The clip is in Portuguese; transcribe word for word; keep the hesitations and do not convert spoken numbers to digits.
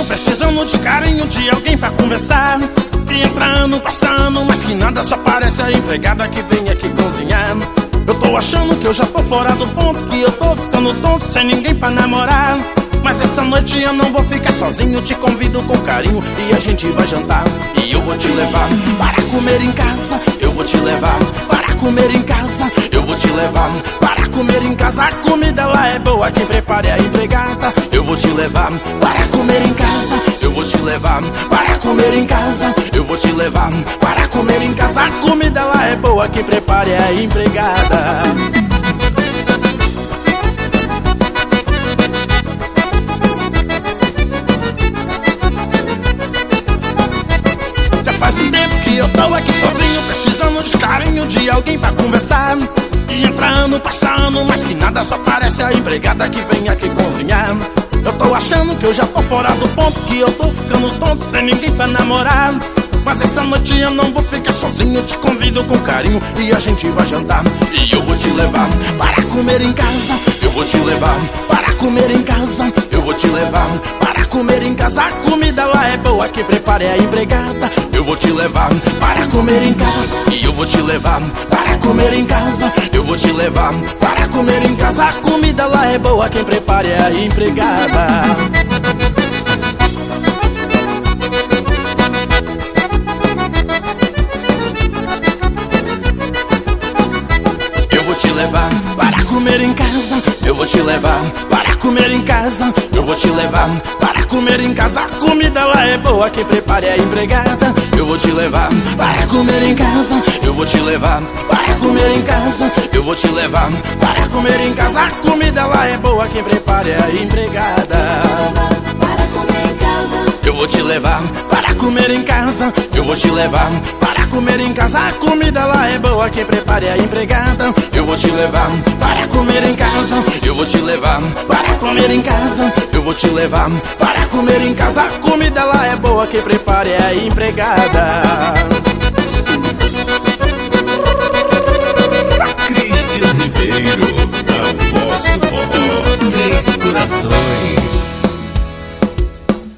precisando de carinho, de alguém pra conversar. E entrando, passando, mas que nada, só parece a empregada que vem aqui cozinhar. Eu tô achando que eu já tô fora do ponto, que eu tô ficando tonto, sem ninguém pra namorar. Mas essa noite eu não vou ficar sozinho, te convido com carinho e a gente vai jantar. E eu vou te levar para comer em casa, eu vou te levar para comer em casa, eu vou te levar para comer em casa. A comida lá é boa, quem prepara é a empregada. Eu vou te levar para comer em casa, eu vou te levar para comer em casa, eu vou te levar para comer em casa. A comida lá é boa, quem prepara é a empregada. Faz um tempo que eu tô aqui sozinho, precisando de carinho, de alguém pra conversar. E entrando, passando, mas que nada, só parece a empregada que vem aqui cozinhar. Eu tô achando que eu já tô fora do ponto, que eu tô ficando tonto, sem ninguém pra namorar. Mas essa noite eu não vou ficar sozinho, te convido com carinho e a gente vai jantar. E eu vou te levar para comer em casa, eu vou te levar para comer em casa, eu vou te levar para comer em casa. A comida lá é boa, quem prepara é a empregada. Eu vou te levar para comer em casa, e eu vou te levar para comer em casa, eu vou te levar para comer em casa. A comida lá é boa, quem prepara é a empregada. Eu vou te levar para comer em casa, eu vou te levar para comer em casa, eu vou te levar para comer em casa. A comida lá é boa, quem prepara é a empregada. Eu vou te levar para comer em casa, eu vou te levar para comer em casa, eu vou te levar para comer em casa. A comida lá é boa, quem prepara é a empregada. Eu vou te levar para comer em casa, eu vou te levar para comer em casa. A comida lá é boa, quem prepara é a empregada. Eu vou te levar para comer em casa, eu vou te levar para comer em casa, eu vou te levar para comer em casa. A comida lá é boa, quem prepara é a empregada.